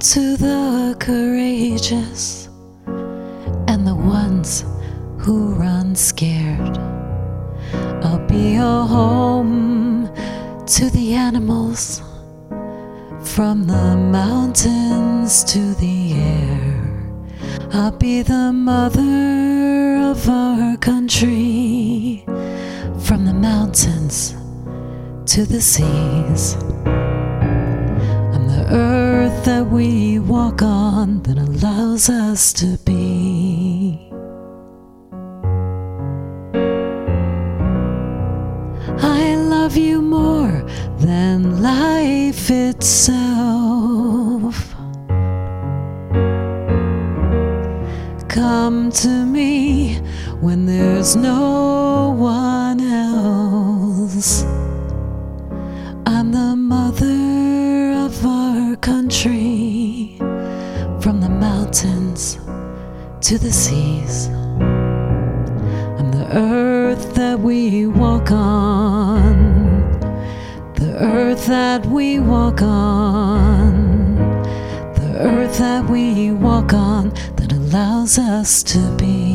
to the courageous and the ones who run scared. I'll be a home to the animals, from the mountains to the air. I'll be the mother of our country, from the mountains to the seas. I'm the earth that we walk on, that allows us to be. I love you more than life itself. Come to me when there's no one else. I'm the mother of our country, from the mountains to the seas. I'm the earth that we walk on, the earth that we walk on, the earth that we walk on, that allows us to be.